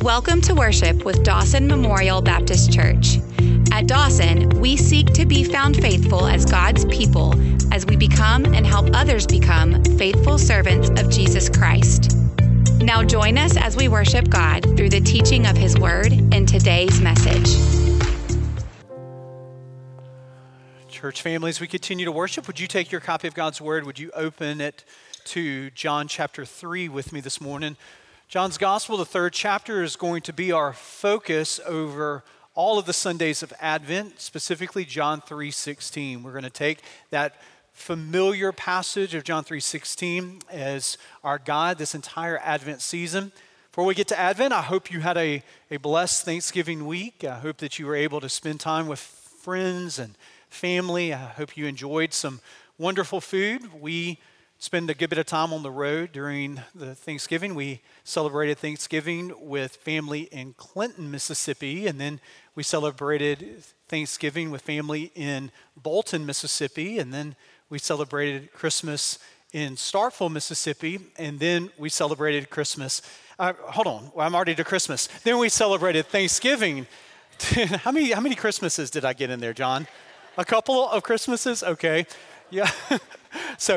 Welcome to worship with Dawson Memorial Baptist Church. At Dawson, we seek to be found faithful as God's people as we become and help others become faithful servants of Jesus Christ. Now join us as we worship God through the teaching of His Word in today's message. Church families, we continue to worship. Would you take your copy of God's Word? Would you open it to John chapter 3 with me this morning? John's Gospel, the third chapter, is going to be our focus over all of the Sundays of Advent, specifically John 3:16. We're going to take that familiar passage of John 3:16 as our guide this entire Advent season. Before we get to Advent, I hope you had a blessed Thanksgiving week. I hope that you were able to spend time with friends and family. I hope you enjoyed some wonderful food. We spend a good bit of time on the road during the Thanksgiving. We celebrated Thanksgiving with family in Clinton, Mississippi, and then we celebrated Thanksgiving with family in Bolton, Mississippi, and then we celebrated Christmas in Starkville, Mississippi, and then we celebrated Christmas. I'm already to Christmas. Then we celebrated Thanksgiving. How many Christmases did I get in there, John? A couple of Christmases? Okay. Yeah. So,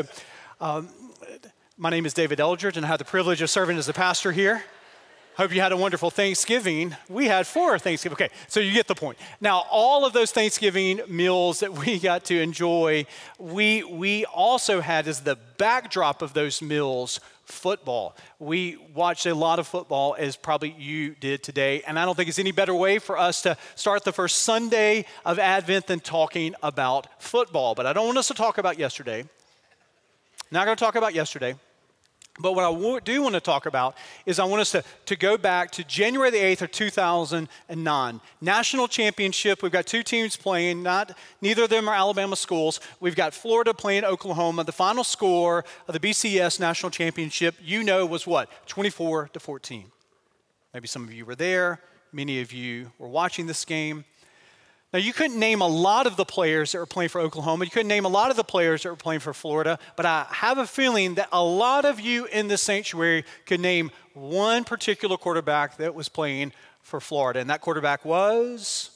my name is David Eldridge, and I have the privilege of serving as the pastor here. Hope you had a wonderful Thanksgiving. We had 4 Thanksgiving. Okay, so you get the point. Now, all of those Thanksgiving meals that we got to enjoy, we also had as the backdrop of those meals football. We watched a lot of football, as probably you did today, and I don't think it's any better way for us to start the first Sunday of Advent than talking about football. But I don't want us to talk about yesterday. Not going to talk about yesterday, but what I do want to talk about is I want us to go back to January the 8th of 2009. National championship, we've got 2 teams playing, neither of them are Alabama schools. We've got Florida playing Oklahoma. The final score of the BCS National Championship, was what? 24-14. Maybe some of you were there. Many of you were watching this game. Now, you couldn't name a lot of the players that were playing for Oklahoma. You couldn't name a lot of the players that were playing for Florida. But I have a feeling that a lot of you in this sanctuary could name one particular quarterback that was playing for Florida. And that quarterback was,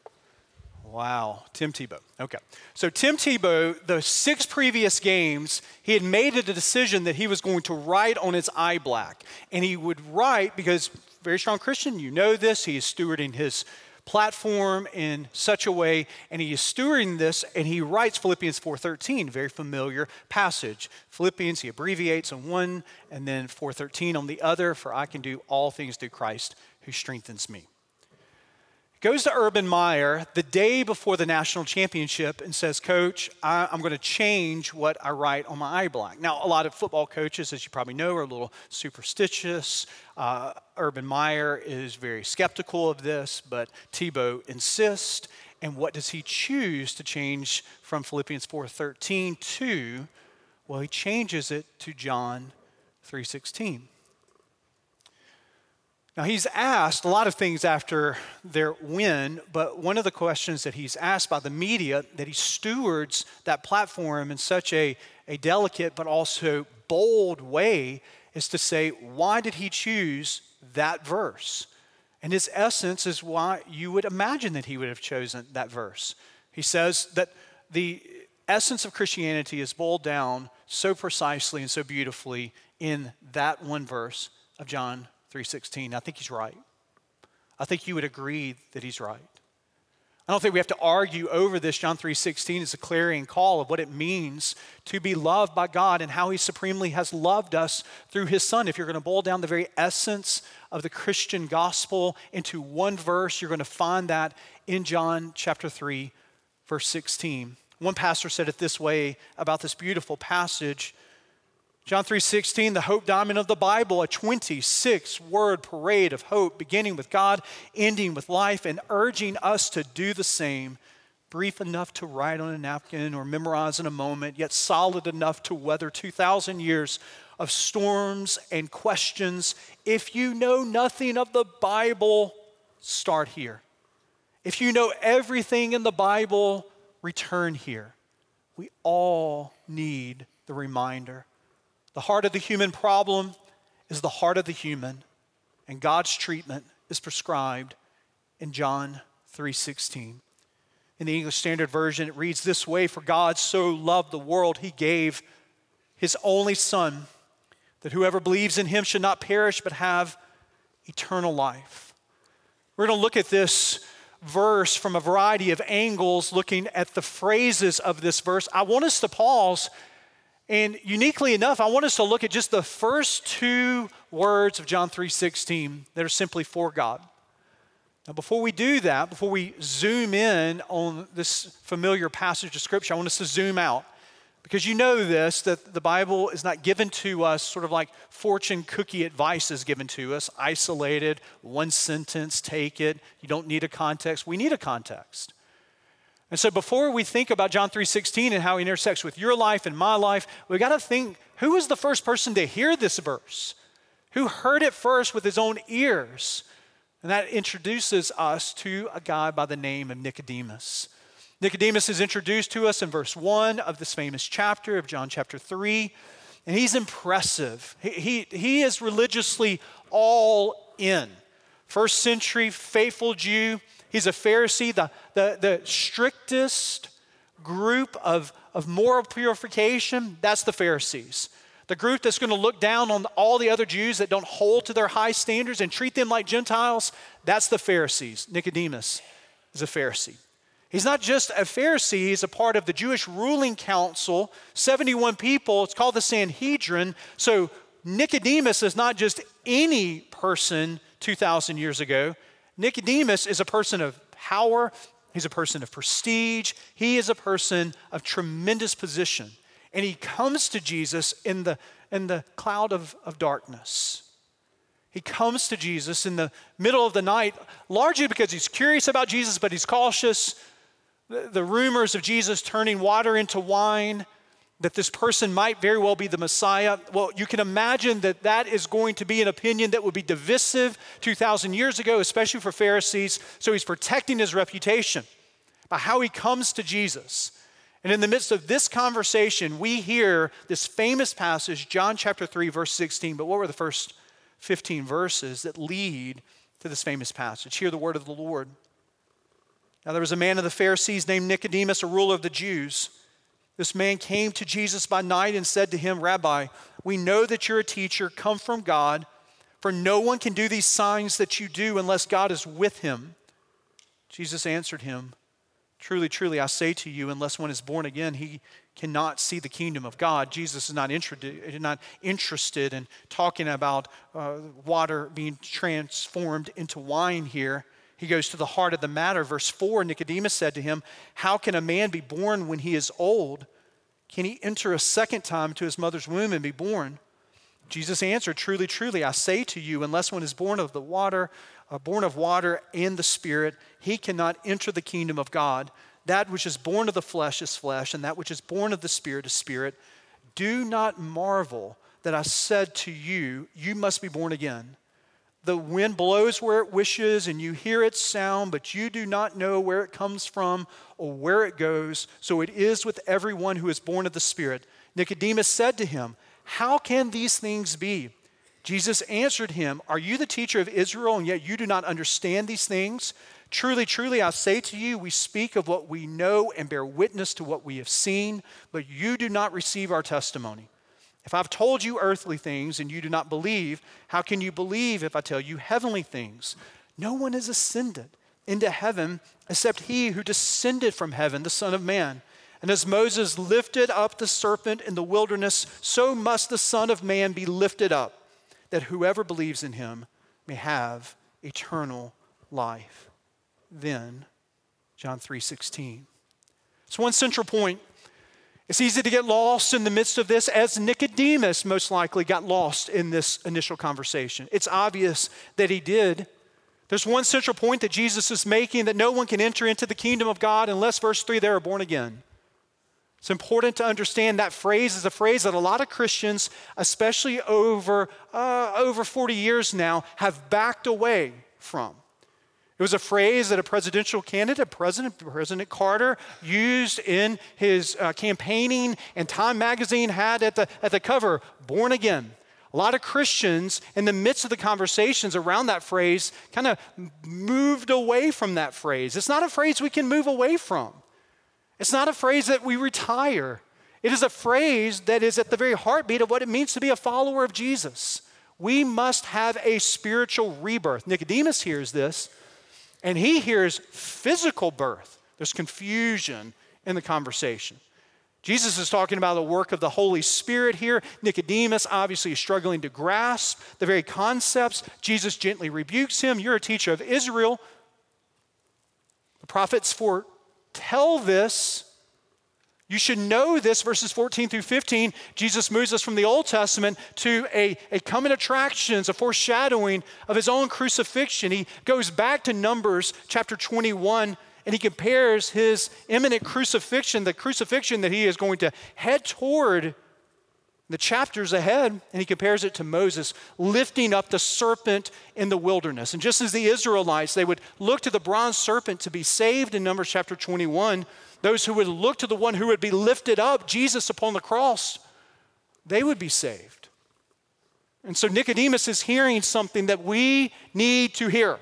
Tim Tebow. Okay. So Tim Tebow, the 6 previous games, he had made a decision that he was going to write on his eye black. And he would write, because very strong Christian, you know this, he is stewarding his platform in such a way, and he is stewarding this, and he writes Philippians 4:13, very familiar passage. Philippians, he abbreviates on one, and then 4:13 on the other, for I can do all things through Christ who strengthens me. He goes to Urban Meyer the day before the national championship and says, Coach, I'm going to change what I write on my eye black. Now, a lot of football coaches, as you probably know, are a little superstitious. Urban Meyer is very skeptical of this, but Tebow insists. And what does he choose to change from Philippians 4:13 to? Well, he changes it to John 3:16. Now, he's asked a lot of things after their win, but one of the questions that he's asked by the media, that he stewards that platform in such a delicate but also bold way, is to say, why did he choose that verse? And his essence is why you would imagine that he would have chosen that verse. He says that the essence of Christianity is boiled down so precisely and so beautifully in that one verse of John 3:16. I think he's right. I think you would agree that he's right. I don't think we have to argue over this. John 3:16 is a clarion call of what it means to be loved by God and how he supremely has loved us through his son. If you're going to boil down the very essence of the Christian gospel into one verse, you're going to find that in John chapter 3, verse 16. One pastor said it this way about this beautiful passage. John 3:16, the hope diamond of the Bible, a 26-word parade of hope, beginning with God, ending with life, and urging us to do the same. Brief enough to write on a napkin or memorize in a moment, yet solid enough to weather 2,000 years of storms and questions. If you know nothing of the Bible, start here. If you know everything in the Bible, return here. We all need the reminder. The heart of the human problem is the heart of the human, and God's treatment is prescribed in John 3:16. In the English Standard Version, it reads this way: "For God so loved the world, he gave his only Son, that whoever believes in him should not perish but have eternal life." We're going to look at this verse from a variety of angles, looking at the phrases of this verse. I want us to pause, and uniquely enough, I want us to look at just the first two words of John 3:16 that are simply "for God." Now, before we do that, before we zoom in on this familiar passage of Scripture, I want us to zoom out. Because you know this, that the Bible is not given to us sort of like fortune cookie advice is given to us, isolated, one sentence, take it. You don't need a context. We need a context. And so before we think about John 3:16 and how it intersects with your life and my life, we've got to think, who was the first person to hear this verse? Who heard it first with his own ears? And that introduces us to a guy by the name of Nicodemus. Nicodemus is introduced to us in verse 1 of this famous chapter of John chapter 3, and he's impressive. He is religiously all in. First century faithful Jew. He's a Pharisee, the strictest group of moral purification. That's the Pharisees. The group that's going to look down on all the other Jews that don't hold to their high standards and treat them like Gentiles. That's the Pharisees. Nicodemus is a Pharisee. He's not just a Pharisee, he's a part of the Jewish ruling council, 71 people. It's called the Sanhedrin. So Nicodemus is not just any person 2,000 years ago. Nicodemus is a person of power. He's a person of prestige. He is a person of tremendous position. And he comes to Jesus in the cloud of darkness. He comes to Jesus in the middle of the night, largely because he's curious about Jesus, but he's cautious. The rumors of Jesus turning water into wine, that this person might very well be the Messiah. Well, you can imagine that is going to be an opinion that would be divisive 2,000 years ago, especially for Pharisees. So he's protecting his reputation by how he comes to Jesus. And in the midst of this conversation, we hear this famous passage, John chapter 3, verse 16. But what were the first 15 verses that lead to this famous passage? Hear the word of the Lord. Now there was a man of the Pharisees named Nicodemus, a ruler of the Jews. This man came to Jesus by night and said to him, "Rabbi, we know that you're a teacher come from God, for no one can do these signs that you do unless God is with him." Jesus answered him, "Truly, truly, I say to you, unless one is born again, he cannot see the kingdom of God." Jesus is not interested in talking about water being transformed into wine here. He goes to the heart of the matter. Verse 4, Nicodemus said to him, "How can a man be born when he is old? Can he enter a second time to his mother's womb and be born?" Jesus answered, "Truly, truly, I say to you, unless one is born of water and the Spirit, he cannot enter the kingdom of God. That which is born of the flesh is flesh, and that which is born of the Spirit is spirit. Do not marvel that I said to you, you must be born again. The wind blows where it wishes, and you hear its sound, but you do not know where it comes from or where it goes. So it is with everyone who is born of the Spirit." Nicodemus said to him, "How can these things be?" Jesus answered him, "Are you the teacher of Israel, and yet you do not understand these things? Truly, truly, I say to you, we speak of what we know and bear witness to what we have seen, but you do not receive our testimony. If I've told you earthly things and you do not believe, how can you believe if I tell you heavenly things? No one has ascended into heaven except he who descended from heaven, the Son of Man. And as Moses lifted up the serpent in the wilderness, so must the Son of Man be lifted up, that whoever believes in him may have eternal life." Then, John 3:16. It's one central point. It's easy to get lost in the midst of this, as Nicodemus most likely got lost in this initial conversation. It's obvious that he did. There's one central point that Jesus is making, that no one can enter into the kingdom of God unless, verse 3, they are born again. It's important to understand that phrase is a phrase that a lot of Christians, especially over 40 years now, have backed away from. It was a phrase that a presidential candidate, President Carter, used in his campaigning, and Time magazine had at the cover, "Born Again." A lot of Christians, in the midst of the conversations around that phrase, kind of moved away from that phrase. It's not a phrase we can move away from. It's not a phrase that we retire. It is a phrase that is at the very heartbeat of what it means to be a follower of Jesus. We must have a spiritual rebirth. Nicodemus hears this, and he hears physical birth. There's confusion in the conversation. Jesus is talking about the work of the Holy Spirit here. Nicodemus obviously is struggling to grasp the very concepts. Jesus gently rebukes him. You're a teacher of Israel. The prophets foretell this. You should know this, verses 14 through 15. Jesus moves us from the Old Testament to a coming attractions, a foreshadowing of his own crucifixion. He goes back to Numbers chapter 21, and he compares his imminent crucifixion, the crucifixion that he is going to head toward the chapters ahead, and he compares it to Moses lifting up the serpent in the wilderness. And just as the Israelites, they would look to the bronze serpent to be saved in Numbers chapter 21, those who would look to the one who would be lifted up, Jesus upon the cross, they would be saved. And so Nicodemus is hearing something that we need to hear.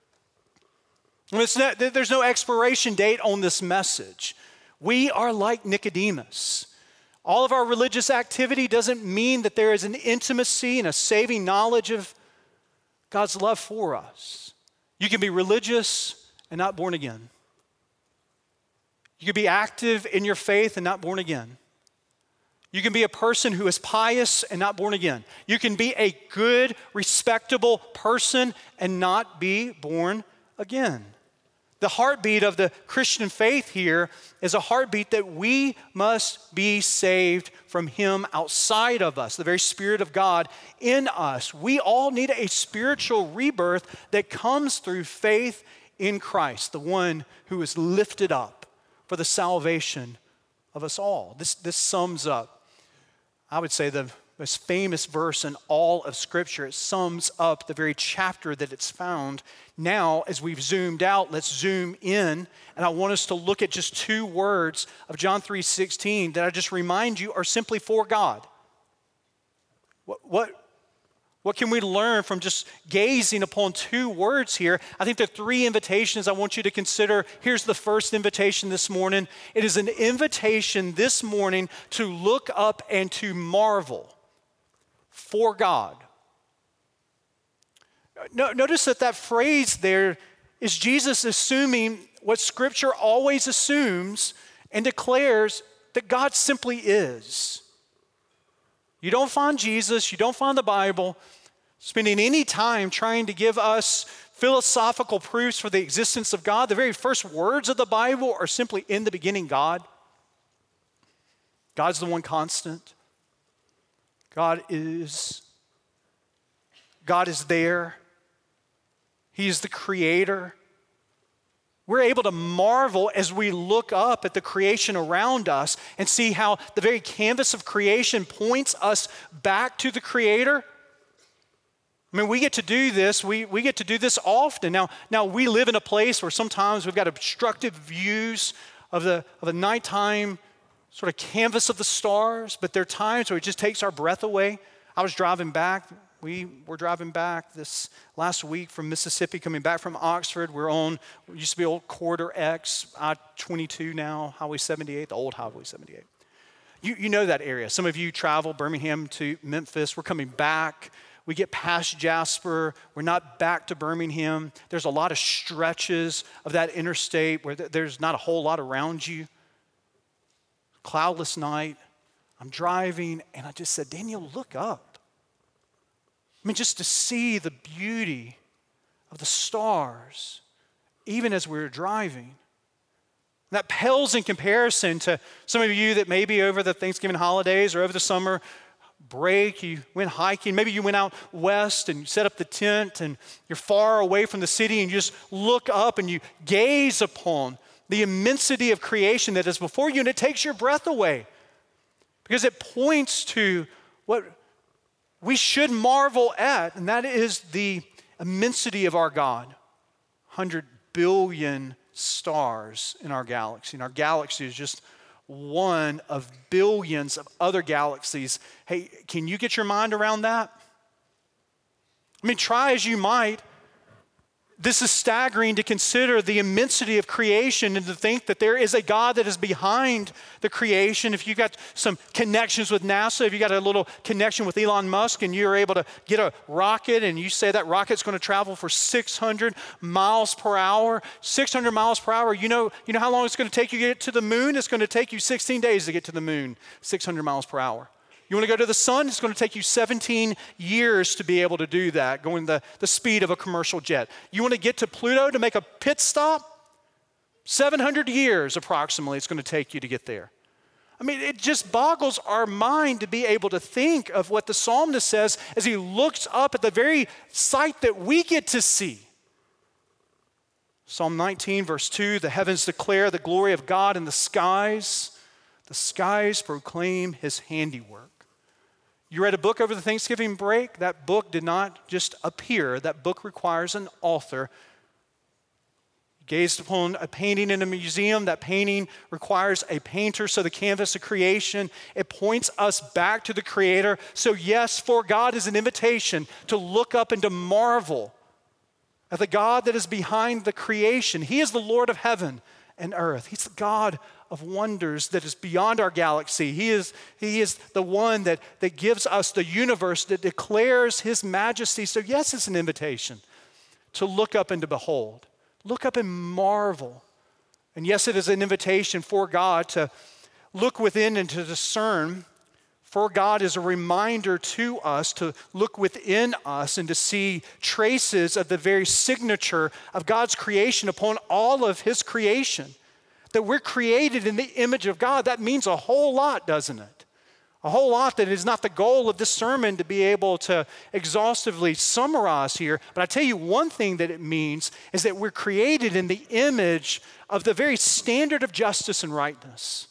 There's no expiration date on this message. We are like Nicodemus. All of our religious activity doesn't mean that there is an intimacy and a saving knowledge of God's love for us. You can be religious and not born again. You can be active in your faith and not born again. You can be a person who is pious and not born again. You can be a good, respectable person and not be born again. The heartbeat of the Christian faith here is a heartbeat that we must be saved from him outside of us, the very Spirit of God in us. We all need a spiritual rebirth that comes through faith in Christ, the one who is lifted up for the salvation of us all. This sums up, I would say, the most famous verse in all of Scripture. It sums up the very chapter that it's found. Now, as we've zoomed out, let's zoom in, and I want us to look at just two words of John 3:16 that I just remind you are simply for God. What can we learn from just gazing upon two words here? I think there are three invitations I want you to consider. Here's the first invitation this morning. It is an invitation this morning to look up and to marvel for God. Notice that phrase there is Jesus assuming what Scripture always assumes and declares that God simply is. You don't find Jesus, you don't find the Bible spending any time trying to give us philosophical proofs for the existence of God. The very first words of the Bible are simply, in the beginning, God. God's the one constant. God is there. He is the creator. We're able to marvel as we look up at the creation around us and see how the very canvas of creation points us back to the Creator. I mean, we get to do this. We get to do this often. Now we live in a place where sometimes we've got obstructive views of the nighttime sort of canvas of the stars, but there are times where it just takes our breath away. I was driving back. We were driving back this last week from Mississippi, coming back from Oxford. We're on what used to be old Corridor X, I-22 now, Highway 78, the old Highway 78. You know that area. Some of you travel Birmingham to Memphis. We're coming back. We get past Jasper. We're not back to Birmingham. There's a lot of stretches of that interstate where there's not a whole lot around you. Cloudless night. I'm driving, and I just said, Daniel, look up. I mean, just to see the beauty of the stars, even as we were driving. That pales in comparison to some of you that maybe over the Thanksgiving holidays or over the summer break, you went hiking. Maybe you went out west and you set up the tent and you're far away from the city and you just look up and you gaze upon the immensity of creation that is before you, and it takes your breath away because it points to what we should marvel at, and that is the immensity of our God. 100 billion stars in our galaxy. And our galaxy is just one of billions of other galaxies. Hey, can you get your mind around that? I mean, try as you might, this is staggering to consider the immensity of creation and to think that there is a God that is behind the creation. If you got some connections with NASA, if you got a little connection with Elon Musk and you're able to get a rocket and you say that rocket's going to travel for 600 miles per hour, 600 miles per hour, you know how long it's going to take you to get to the moon? It's going to take you 16 days to get to the moon, 600 miles per hour. You want to go to the sun? It's going to take you 17 years to be able to do that, going the speed of a commercial jet. You want to get to Pluto to make a pit stop? 700 years approximately it's going to take you to get there. I mean, it just boggles our mind to be able to think of what the psalmist says as he looks up at the very sight that we get to see. Psalm 19, verse 2, the heavens declare the glory of God, and the skies proclaim his handiwork. You read a book over the Thanksgiving break? That book did not just appear. That book requires an author. You gazed upon a painting in a museum. That painting requires a painter. So the canvas of creation, it points us back to the Creator. So yes, for God is an invitation to look up and to marvel at the God that is behind the creation. He is the Lord of heaven and earth. He's the God of wonders that is beyond our galaxy. He is the one that gives us the universe, that declares his majesty. So yes, it's an invitation to look up and to behold. Look up and marvel. And yes, it is an invitation for God to look within and to discern. For God is a reminder to us to look within us and to see traces of the very signature of God's creation upon all of his creation. That we're created in the image of God. That means a whole lot, doesn't it? A whole lot that is not the goal of this sermon to be able to exhaustively summarize here. But I tell you one thing that it means is that we're created in the image of the very standard of justice and rightness.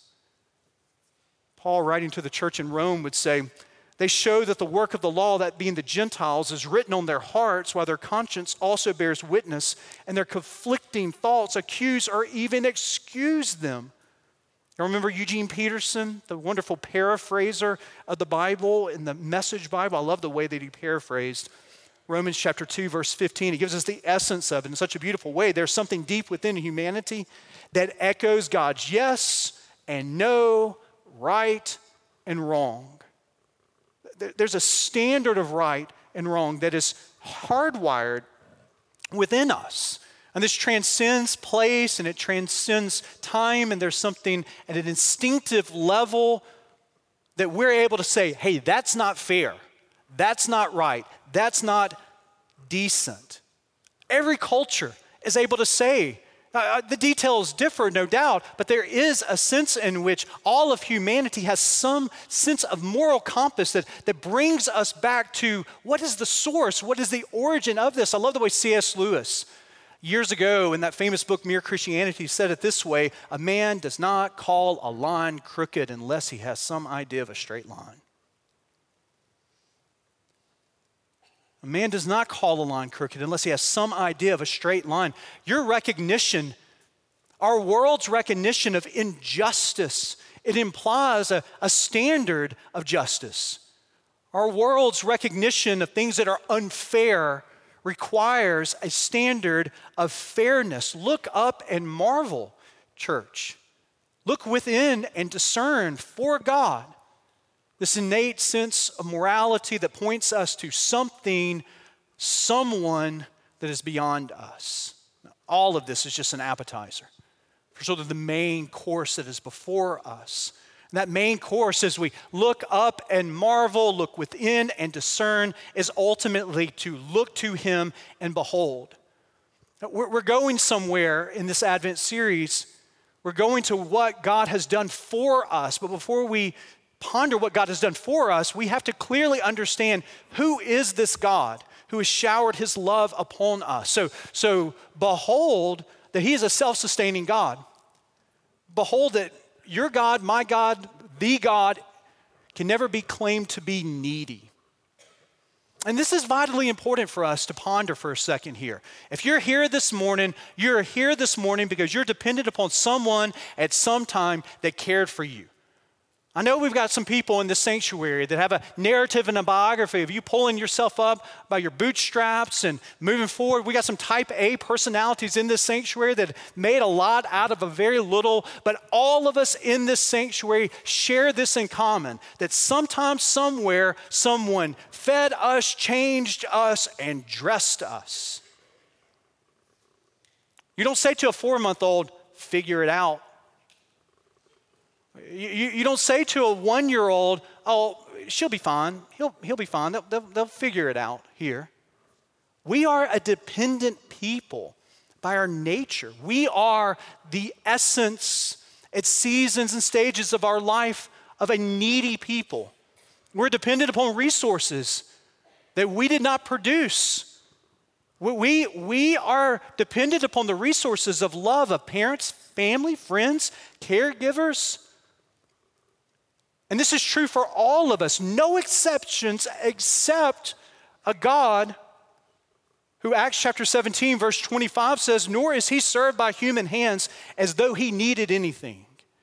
Paul, writing to the church in Rome, would say, they show that the work of the law, that being the Gentiles, is written on their hearts, while their conscience also bears witness, and their conflicting thoughts accuse or even excuse them. You remember Eugene Peterson, the wonderful paraphraser of the Bible in the Message Bible? I love the way that he paraphrased Romans chapter 2, verse 15. He gives us the essence of it in such a beautiful way. There's something deep within humanity that echoes God's yes and no, right and wrong. There's a standard of right and wrong that is hardwired within us. And this transcends place and it transcends time, and there's something at an instinctive level that we're able to say, hey, that's not fair. That's not right. That's not decent. Every culture is able to say, the details differ, no doubt, but there is a sense in which all of humanity has some sense of moral compass that brings us back to what is the source, what is the origin of this. I love the way C.S. Lewis, years ago in that famous book, Mere Christianity, said it this way: a man does not call a line crooked unless he has some idea of a straight line. A man does not call a line crooked unless he has some idea of a straight line. Your recognition, our world's recognition of injustice, it implies a standard of justice. Our world's recognition of things that are unfair requires a standard of fairness. Look up and marvel, church. Look within and discern for God this innate sense of morality that points us to something, someone that is beyond us. All of this is just an appetizer for sort of the main course that is before us. And that main course, as we look up and marvel, look within and discern, is ultimately to look to him and behold. We're going somewhere in this Advent series. We're going to what God has done for us. But before we ponder what God has done for us, we have to clearly understand who is this God who has showered his love upon us. So behold that he is a self-sustaining God. Behold that your God, my God, the God, can never be claimed to be needy. And this is vitally important for us to ponder for a second here. If you're here this morning, you're here this morning because you're dependent upon someone at some time that cared for you. I know we've got some people in this sanctuary that have a narrative and a biography of you pulling yourself up by your bootstraps and moving forward. We got some type A personalities in this sanctuary that made a lot out of a very little, but all of us in this sanctuary share this in common, that sometime, somewhere, someone fed us, changed us, and dressed us. You don't say to a 4-month-old, figure it out. You don't say to a 1-year-old, oh, she'll be fine. He'll be fine. They'll figure it out here. We are a dependent people by our nature. We are the essence at seasons and stages of our life of a needy people. We're dependent upon resources that we did not produce. We are dependent upon the resources of love of parents, family, friends, caregivers. And this is true for all of us, no exceptions except a God who Acts chapter 17 verse 25 says, nor is he served by human hands as though he needed anything.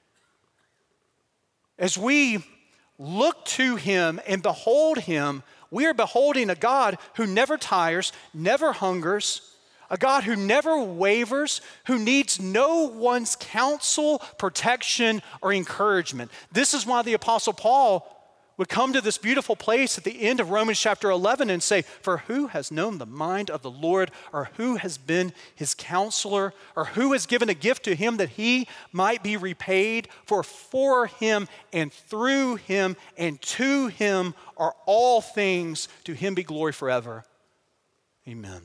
As we look to him and behold him, we are beholding a God who never tires, never hungers, a God who never wavers, who needs no one's counsel, protection, or encouragement. This is why the Apostle Paul would come to this beautiful place at the end of Romans chapter 11 and say, for who has known the mind of the Lord, or who has been his counselor, or who has given a gift to him that he might be repaid? For him and through him and to him are all things, to him be glory forever. Amen.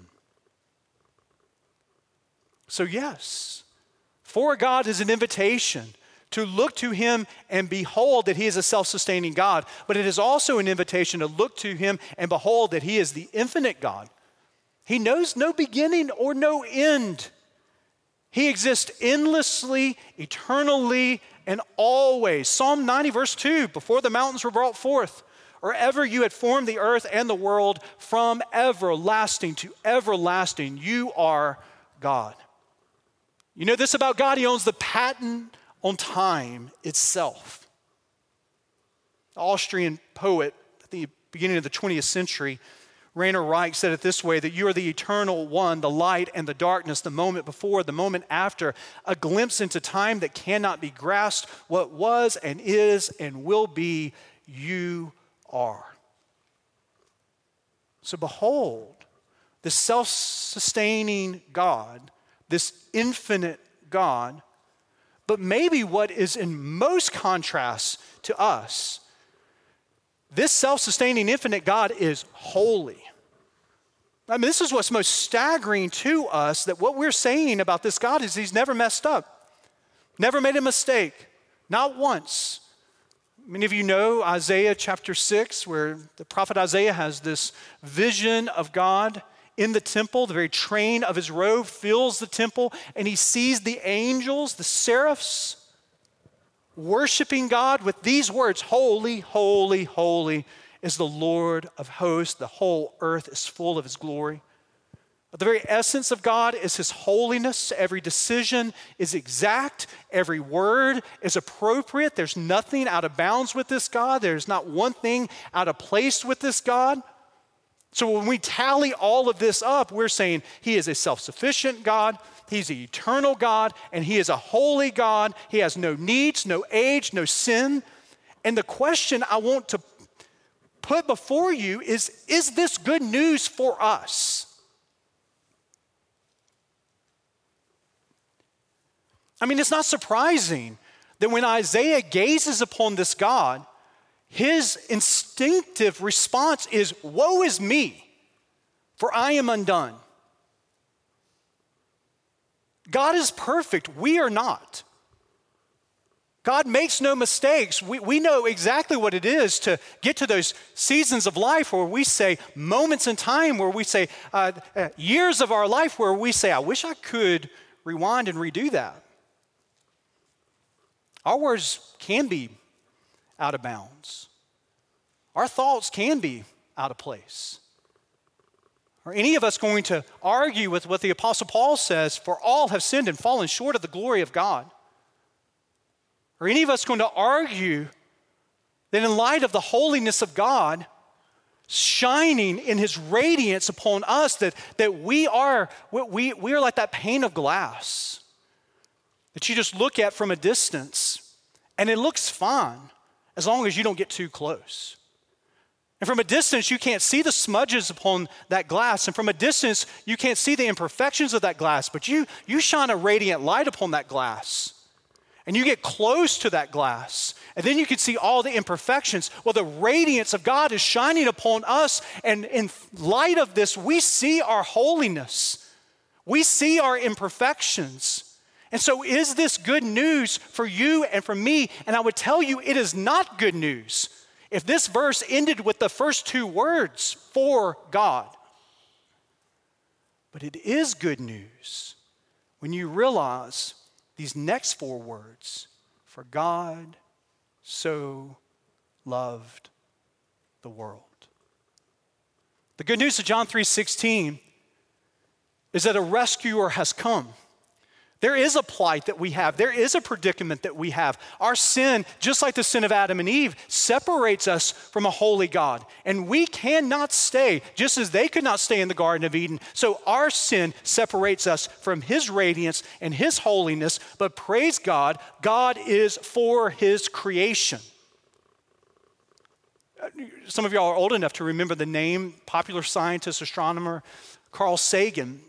So yes, for God is an invitation to look to him and behold that he is a self-sustaining God, but it is also an invitation to look to him and behold that he is the infinite God. He knows no beginning or no end. He exists endlessly, eternally, and always. Psalm 90 verse 2, before the mountains were brought forth, or ever you had formed the earth and the world, from everlasting to everlasting, you are God. You know this about God, he owns the patent on time itself. The Austrian poet at the beginning of the 20th century, Rainer Reich, said it this way, that you are the eternal one, the light and the darkness, the moment before, the moment after, a glimpse into time that cannot be grasped, what was and is and will be, you are. So behold, the self-sustaining God, this infinite God, but maybe what is in most contrast to us, this self-sustaining infinite God is holy. I mean, this is what's most staggering to us, that what we're saying about this God is he's never messed up, never made a mistake, not once. Many of you know Isaiah chapter 6, where the prophet Isaiah has this vision of God in the temple. The very train of his robe fills the temple, and he sees the angels, the seraphs, worshiping God with these words, holy, holy, holy is the Lord of hosts. The whole earth is full of his glory. But the very essence of God is his holiness. Every decision is exact. Every word is appropriate. There's nothing out of bounds with this God. There's not one thing out of place with this God. So when we tally all of this up, we're saying he is a self-sufficient God, he's an eternal God, and he is a holy God. He has no needs, no age, no sin. And the question I want to put before you is this good news for us? I mean, it's not surprising that when Isaiah gazes upon this God, his instinctive response is, woe is me, for I am undone. God is perfect. We are not. God makes no mistakes. We know exactly what it is to get to those seasons of life where we say, moments in time where we say, years of our life where we say, I wish I could rewind and redo that. Our words can be out of bounds. Our thoughts can be out of place. Are any of us going to argue with what the Apostle Paul says, for all have sinned and fallen short of the glory of God? Are any of us going to argue That in light of the holiness of God shining in his radiance upon us, that we are like that pane of glass that you just look at from a distance and it looks fine as long as you don't get too close. And from a distance, you can't see the smudges upon that glass. And from a distance, you can't see the imperfections of that glass, but you shine a radiant light upon that glass. And you get close to that glass, and then you can see all the imperfections. Well, the radiance of God is shining upon us, and in light of this, we see our holiness. We see our imperfections. And so is this good news for you and for me? And I would tell you it is not good news if this verse ended with the first two words, for God. But it is good news when you realize these next four words, for God so loved the world. The good news of John 3:16 is that a rescuer has come. There is a plight that we have. There is a predicament that we have. Our sin, just like the sin of Adam and Eve, separates us from a holy God. And we cannot stay, just as they could not stay in the Garden of Eden. So our sin separates us from his radiance and his holiness. But praise God, God is for his creation. Some of y'all are old enough to remember the name, popular scientist, astronomer, Carl Sagan.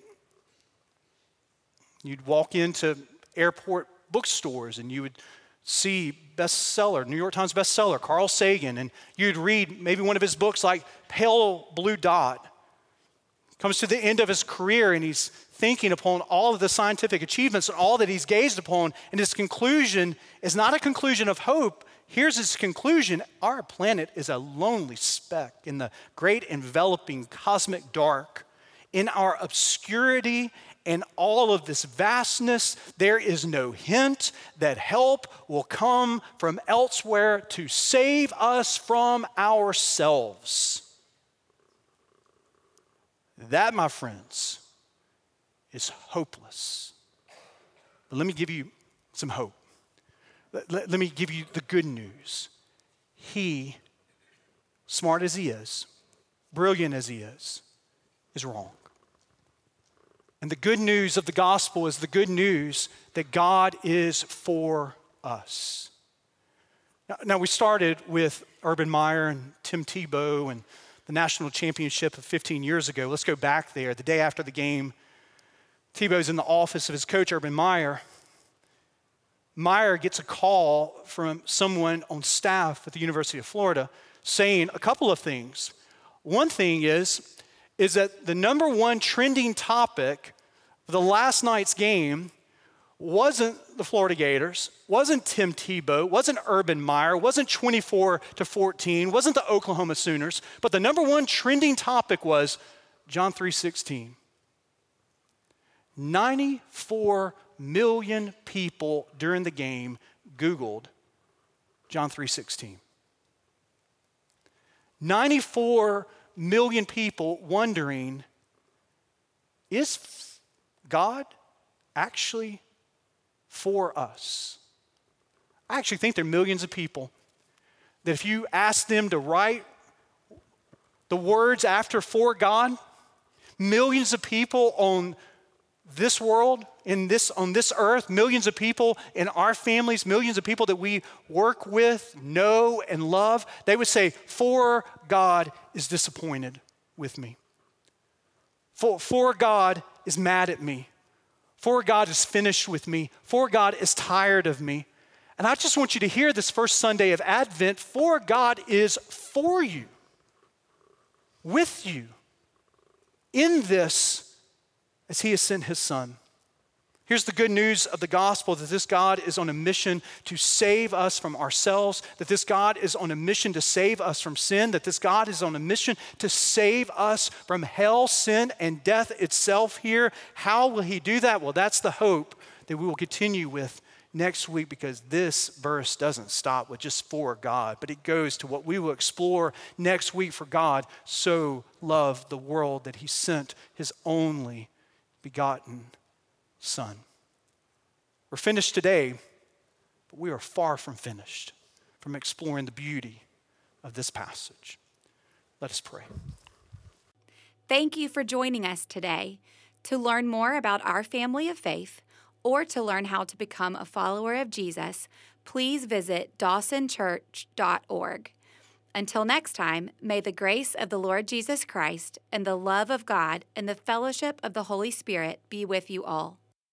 You'd walk into airport bookstores and you would see bestseller, New York Times bestseller, Carl Sagan, and you'd read maybe one of his books like Pale Blue Dot. Comes to the end of his career and he's thinking upon all of the scientific achievements and all that he's gazed upon, and his conclusion is not a conclusion of hope. Here's his conclusion: our planet is a lonely speck in the great enveloping cosmic dark. In our obscurity and all of this vastness, there is no hint that help will come from elsewhere to save us from ourselves. That, my friends, is hopeless. But let me give you some hope. Let me give you the good news. He, smart as he is, brilliant as he is wrong. And the good news of the gospel is the good news that God is for us. Now we started with Urban Meyer and Tim Tebow and the national championship of 15 years ago. Let's go back there. The day after the game, Tebow's in the office of his coach, Urban Meyer. Meyer gets a call from someone on staff at the University of Florida saying a couple of things. One thing is that the number one trending topic for the last night's game wasn't the Florida Gators, wasn't Tim Tebow, wasn't Urban Meyer, wasn't 24-14, wasn't the Oklahoma Sooners, but the number one trending topic was John 3:16. 94 million people during the game Googled John 3:16. 94 million people wondering, is God actually for us? I actually think there are millions of people that if you ask them to write the words after for God, millions of people on this world, on this earth, millions of people in our families, millions of people that we work with, know, and love, they would say, for God is disappointed with me. For God is mad at me. For God is finished with me. For God is tired of me. And I just want you to hear this first Sunday of Advent, for God is for you, with you, in this, as he has sent his son. Here's the good news of the gospel, that this God is on a mission to save us from ourselves, that this God is on a mission to save us from sin, that this God is on a mission to save us from hell, sin, and death itself here. How will he do that? Well, that's the hope that we will continue with next week, because this verse doesn't stop with just for God, but it goes to what we will explore next week. For God so loved the world that he sent his only begotten Son. We're finished today, but we are far from finished from exploring the beauty of this passage. Let us pray. Thank you for joining us today. To learn more about our family of faith or to learn how to become a follower of Jesus, please visit dawsonchurch.org. Until next time, may the grace of the Lord Jesus Christ and the love of God and the fellowship of the Holy Spirit be with you all.